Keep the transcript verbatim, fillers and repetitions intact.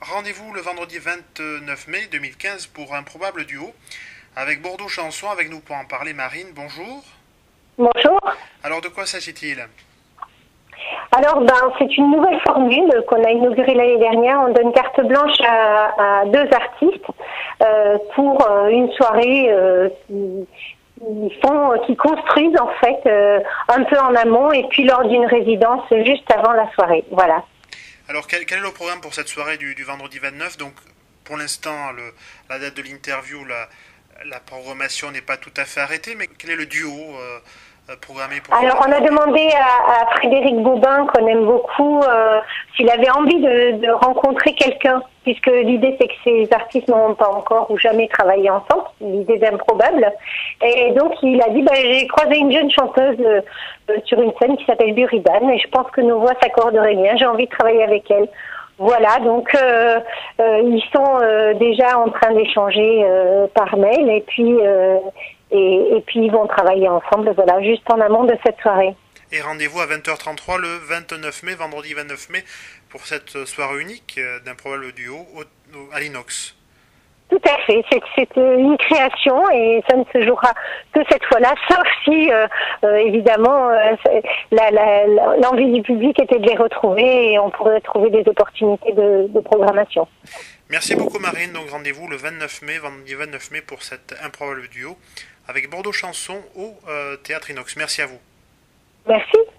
Rendez-vous le vendredi vingt-neuf mai deux mille quinze pour un probable duo avec Bordeaux Chanson. Avec nous pour en parler, Marine, bonjour. Bonjour. Alors de quoi s'agit-il? Alors, ben, c'est une nouvelle formule qu'on a inaugurée l'année dernière. On donne carte blanche à, à deux artistes euh, pour euh, une soirée euh, qui, qui, font, qui construisent en fait euh, un peu en amont et puis lors d'une résidence juste avant la soirée. Voilà. Alors quel, quel est le programme pour cette soirée du, du vendredi vingt-neuf? Donc pour l'instant, le, la date de l'interview, la, la programmation n'est pas tout à fait arrêtée, mais quel est le duo euh, programmé pour... Alors on a demandé à, à Frédéric Bobin, qu'on aime beaucoup, euh, s'il avait envie de, de rencontrer quelqu'un, puisque l'idée c'est que ces artistes n'ont pas encore ou jamais travaillé ensemble, l'idée d'improbable. Et donc il a dit, bah, j'ai croisé une jeune chanteuse euh, sur une scène qui s'appelle Buridan, et je pense que nos voix s'accorderaient bien, j'ai envie de travailler avec elle. Voilà, donc euh, euh, ils sont euh, déjà en train d'échanger euh, par mail, et puis... Euh, Et, et puis ils vont travailler ensemble, voilà, juste en amont de cette soirée. Et rendez-vous à vingt heures trente-trois le vingt-neuf mai, vendredi vingt-neuf mai, pour cette soirée unique d'improbable duo au, au, à l'Inox. Tout à fait, c'est, c'est une création et ça ne se jouera que cette fois-là, sauf si, euh, euh, évidemment, euh, la, la, la, l'envie du public était de les retrouver et on pourrait trouver des opportunités de, de programmation. Merci beaucoup Marine, donc rendez-vous le vingt-neuf mai, vendredi vingt-neuf mai pour cet improbable duo avec Bordeaux Chanson au euh, Théâtre Inox. Merci à vous. Merci.